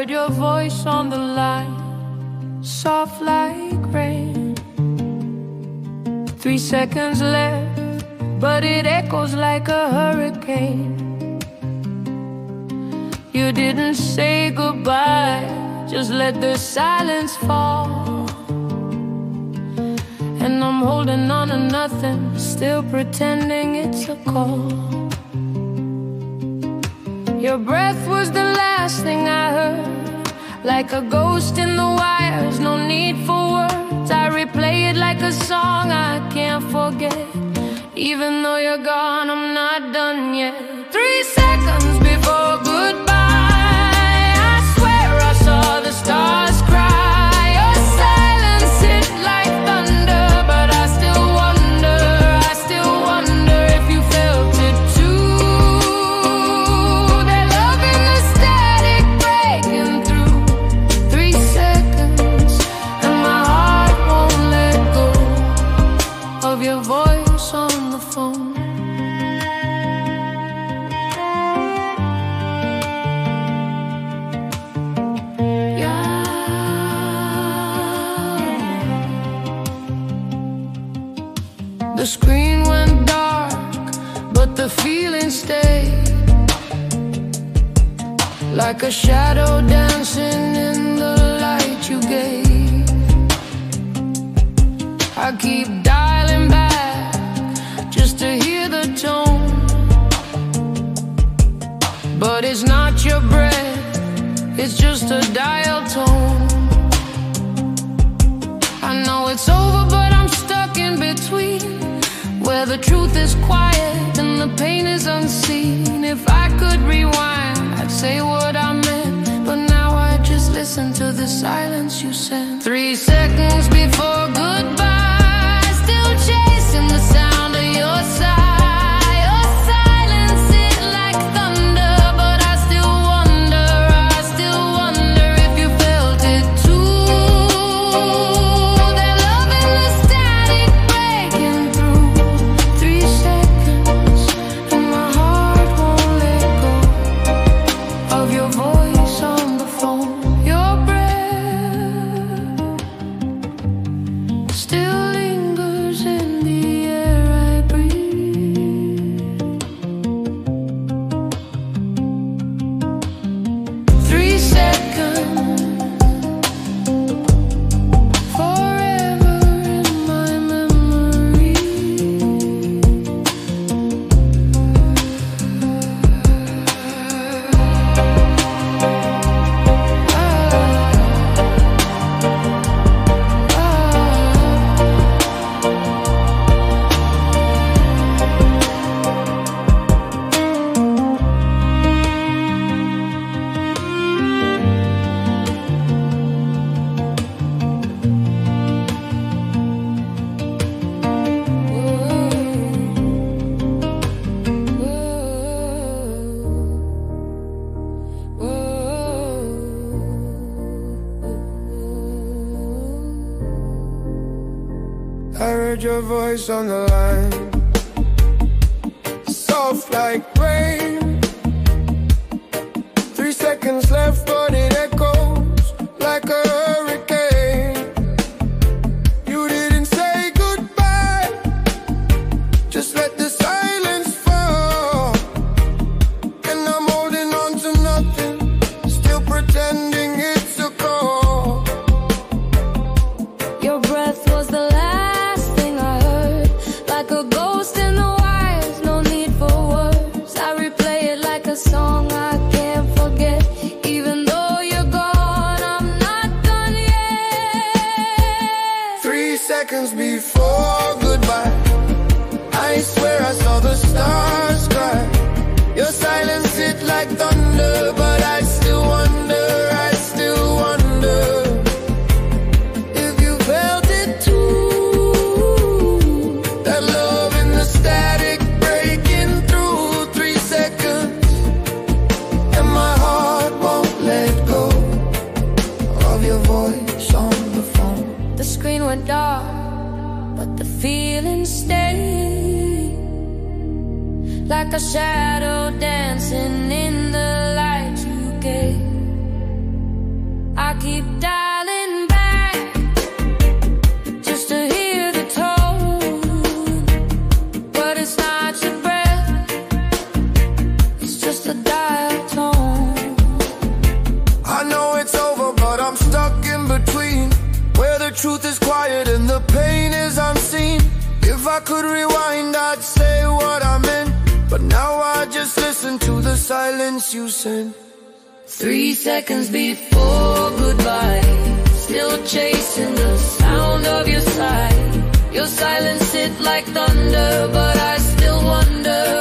heard your voice on the line, soft like rain. 3 seconds left, but it echoes like a hurricane. You didn't say goodbye, just let the silence fall. And I'm holding on to nothing, still pretending it's a call. Your breath was the last thing I heard, like a ghost in the wires, no need for words. I replay it like a song I can't forget. Even though you're gone, I'm not done yet. 3 seconds before goodbye, I swear I saw the stars cry. Your silence hit like thunder, but I still wonder if you felt it too. That love in the static breaking through. 3 seconds, and my heart won't let go of your voice on the phone. The screen went dark, but the feeling stayed, like a shadow dancing in the light you gave. I keep dialing back just to hear the tone, but it's not your breath, it's just a dial tone. I know it's over, but I'm stuck in between, where the truth is quiet and the pain is unseen. If I could rewind, I'd say what I meant, but now I just listen to the silence you sent. 3 seconds before goodbye, still chasing the sound of your sigh. Your silence hit like thunder, but I still wonder if you felt it too. That love in the static breaking through. 3 seconds, and my heart won't let go of your voice on the phone. Your breath still lingers in the air I breathe. 3 seconds, forever in my memory. I heard your voice on the line, soft like rain. 3 seconds left, but it echoes like a hurricane. You didn't say goodbye, just let the silence fall. And I'm holding on to nothing, still pretending it's a call. Your breath was the last thing I heard, like a ghost in the wires, no need for words. I replay it like a song I can't forget. Even though you're gone, I'm not done yet. 3 seconds before goodbye, I swear I saw the stars cry. Your silence hit like thunder, but I still wonder if you felt it too. That love in the static breaking through. 3 seconds, and my heart won't let go of your voice on the phone. The screen went dark, but the feeling stayed, like a shadow dancing in the light you gave. I could rewind, I'd say what I meant, but now I just listen to the silence you sent. 3 seconds before goodbye, still chasing the sound of your sigh. Your silence hit like thunder, but I still wonder